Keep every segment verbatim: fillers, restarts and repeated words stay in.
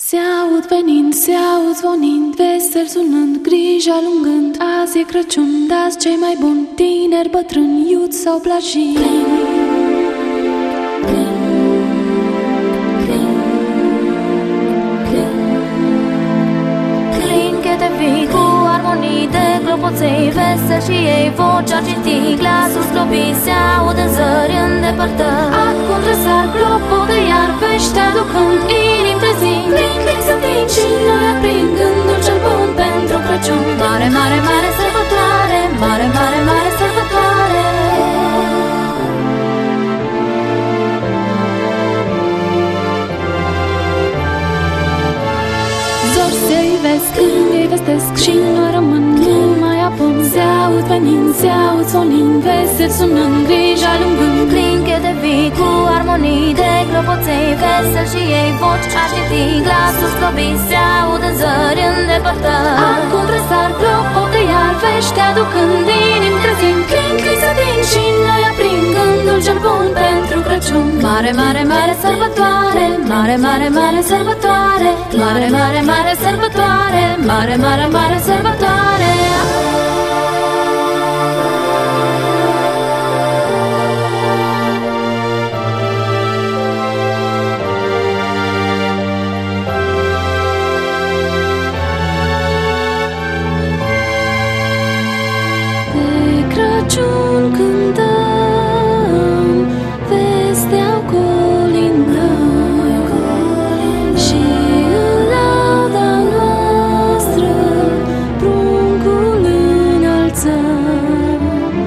Se aud venind, se aud zvonind, vesel sunând, griji alungând. Azi e Crăciun, dați cei mai buni, tineri, bătrâni, iuți sau blajini. Clinchete vii cu armonii de clopoței, vesel și ei voci argintii, glasul slobit se aud în zări îndepărtări. Acum răsar clopotele iar vești aducând, inimi trezind, clink, clink să tind și noi aprind gândul cel bun pentru Crăciun. Mare, mare, mare sărbătoare, mare, mare, mare sărbătoare. Zori se ivesc, când îi vestesc și noi rămân numai apun. Se aud venind, se aud zvonind, vesel sunând, griji alungând. Clinchete vii cu armonii de clopoței, vesel și ei voci argintii, glasul slobit se aud în zări îndepărtări. Acum răsar clopote iar vești aducând, inimi trezind, clink, clink să tind și noi aprind gândul cel bun pentru Crăciun. Mare, mare, mare sărbătoare, mare, mare, mare sărbătoare, mare, mare, mare sărbătoare, mare, mare, mare sărbătoare. Crăciun cântăm, vestea colindăm și în lauda noastră pruncul înălțăm.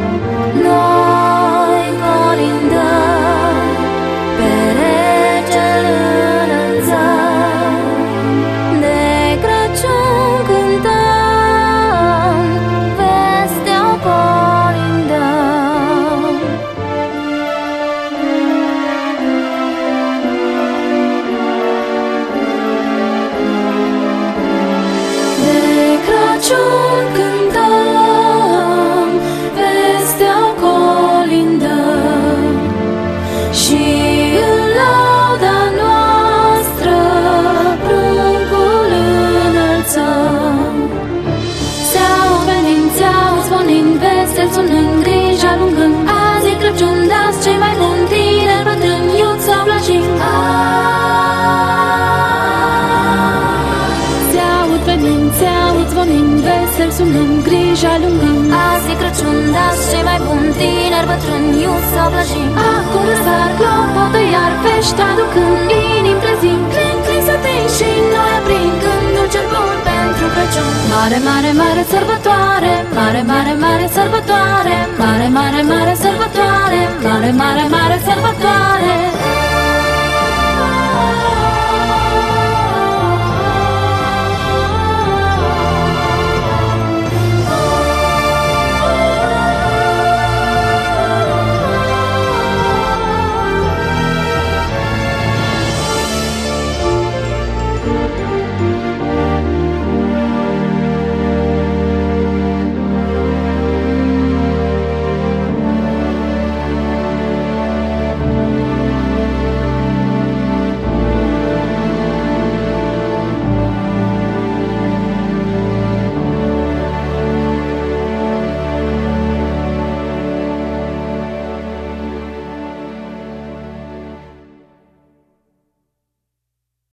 Noi colindăm, pe Regel înălțăm, de Crăciun cântăm, vestea colindăm. De Crăciun cântăm, vestea colindăm și în lauda noastră pruncul înălțăm. Se aud venind, se aud zvonind, vesel sunând, griji alungând. Azi e Crăciun, dați cei mai buni, tineri, bătrâni, iuți sau blajini. Se aud venind, se aud zvonind, vesel sunând, griji alungând. Azi e Crăciun, dați cei mai buni, tineri, bătrâni, iuți sau blajini. Acum răsar clopote iar vești aducând, inimi trezind, clink, clink să tind și noi aprind gândul cel bun pentru Crăciun. Mare, mare, mare sărbătoare, mare, mare, mare sărbătoare, mare, mare, mare sărbătoare, mare, mare, mare sărbătoare.